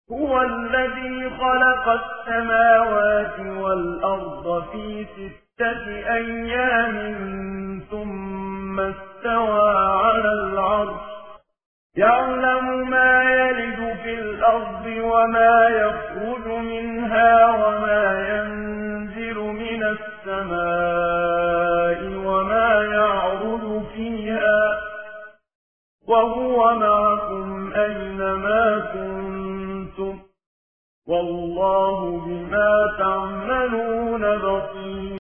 هو الذي خلق السماوات والأرض في 6 أيام ثم استوى على العرش يعلم ما يلج في الأرض وما يخرج منها وما ينزل من السماء وما يعرض فيها وهو معكم أينما كنتم والله بما تعملون بصير